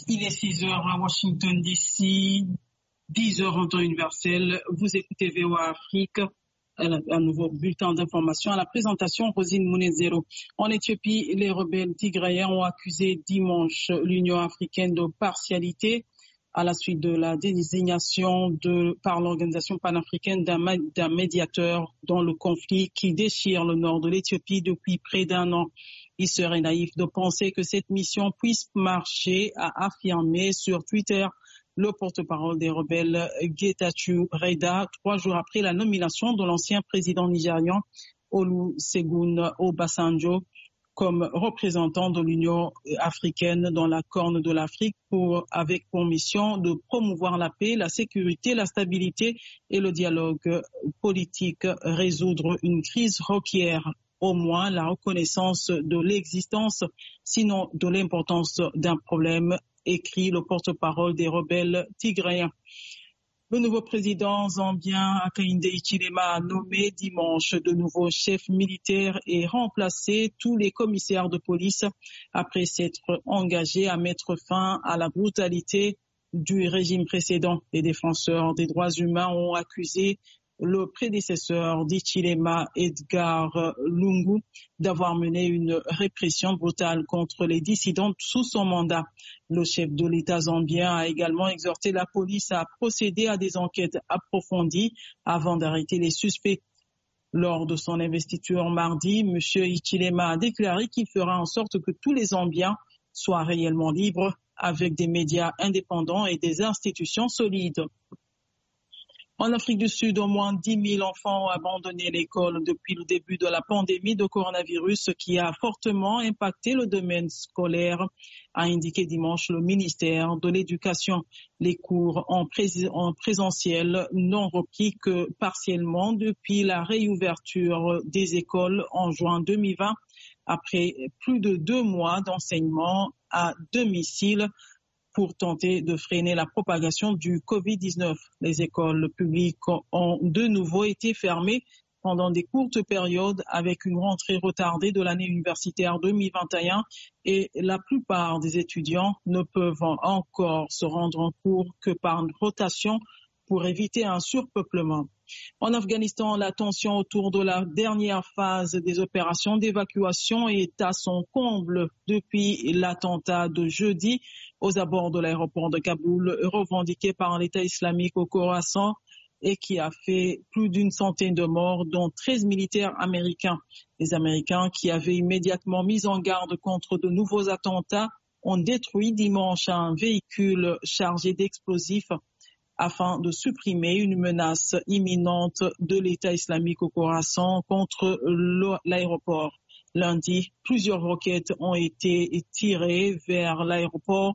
Il est 6 heures à Washington, D.C., 10 heures en temps universel. Vous écoutez VOA Afrique, un nouveau bulletin d'information à la présentation Rosine Mounezero. En Éthiopie, les rebelles tigrayens ont accusé dimanche l'Union africaine de partialité à la suite de la désignation par l'organisation panafricaine d'un médiateur dans le conflit qui déchire le nord de l'Éthiopie depuis près d'un an. Il serait naïf de penser que cette mission puisse marcher, a affirmé sur Twitter le porte-parole des rebelles Getachew Reda, 3 jours après la nomination de l'ancien président nigérian Olusegun Obasanjo comme représentant de l'Union africaine dans la Corne de l'Afrique avec pour mission de promouvoir la paix, la sécurité, la stabilité et le dialogue politique. Résoudre une crise requiert au moins la reconnaissance de l'existence, sinon de l'importance d'un problème, écrit le porte-parole des rebelles tigrayens. Le nouveau président zambien Hakainde Hichilema a nommé dimanche de nouveaux chefs militaires et remplacé tous les commissaires de police après s'être engagé à mettre fin à la brutalité du régime précédent. Les défenseurs des droits humains ont accusé le prédécesseur d'Hichilema, Edgar Lungu, d'avoir mené une répression brutale contre les dissidents sous son mandat. Le chef de l'État zambien a également exhorté la police à procéder à des enquêtes approfondies avant d'arrêter les suspects. Lors de son investiture mardi, M. Hichilema a déclaré qu'il fera en sorte que tous les Zambiens soient réellement libres avec des médias indépendants et des institutions solides. En Afrique du Sud, au moins 10 000 enfants ont abandonné l'école depuis le début de la pandémie de coronavirus, ce qui a fortement impacté le domaine scolaire, a indiqué dimanche le ministère de l'Éducation. Les cours en présentiel n'ont repris que partiellement depuis la réouverture des écoles en juin 2020, après plus de 2 mois d'enseignement à domicile pour tenter de freiner la propagation du Covid-19. Les écoles publiques ont de nouveau été fermées pendant des courtes périodes avec une rentrée retardée de l'année universitaire 2021 et la plupart des étudiants ne peuvent encore se rendre en cours que par rotation pour éviter un surpeuplement. En Afghanistan, la tension autour de la dernière phase des opérations d'évacuation est à son comble depuis l'attentat de jeudi aux abords de l'aéroport de Kaboul, revendiqué par l'État islamique au Khorasan et qui a fait plus d'une centaine de morts, dont 13 militaires américains. Les Américains, qui avaient immédiatement mis en garde contre de nouveaux attentats, ont détruit dimanche un véhicule chargé d'explosifs afin de supprimer une menace imminente de l'État islamique au Khorasan contre l'aéroport. Lundi, plusieurs roquettes ont été tirées vers l'aéroport,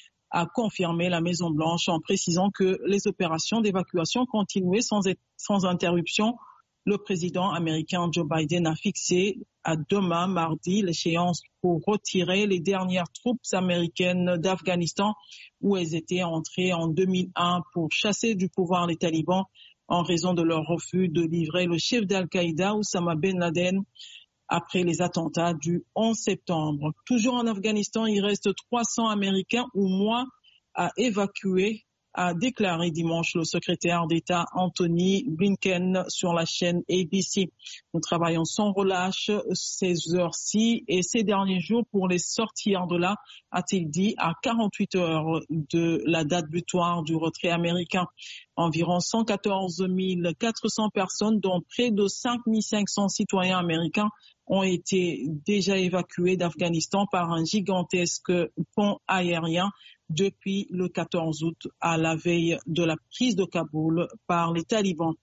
a confirmé la Maison-Blanche en précisant que les opérations d'évacuation continuaient sans interruption. Le président américain Joe Biden a fixé à demain, mardi, l'échéance pour retirer les dernières troupes américaines d'Afghanistan où elles étaient entrées en 2001 pour chasser du pouvoir les talibans en raison de leur refus de livrer le chef d'Al-Qaïda, Oussama Ben Laden, après les attentats du 11 septembre. Toujours en Afghanistan, il reste 300 Américains ou moins à évacuer, a déclaré dimanche le secrétaire d'État Anthony Blinken sur la chaîne ABC. Nous travaillons sans relâche ces heures-ci et ces derniers jours pour les sortir de là, a-t-il dit, à 48 heures de la date butoir du retrait américain. Environ 114 400 personnes, dont près de 5 500 citoyens américains, ont été déjà évacués d'Afghanistan par un gigantesque pont aérien depuis le 14 août à la veille de la prise de Kaboul par les talibans.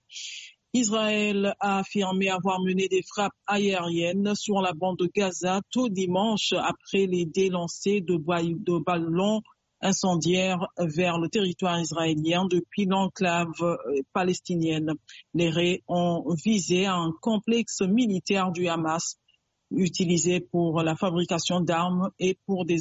Israël a affirmé avoir mené des frappes aériennes sur la bande de Gaza tôt dimanche après les délancers de ballons incendiaires vers le territoire israélien depuis l'enclave palestinienne. Les raids ont visé un complexe militaire du Hamas utilisé pour la fabrication d'armes et pour des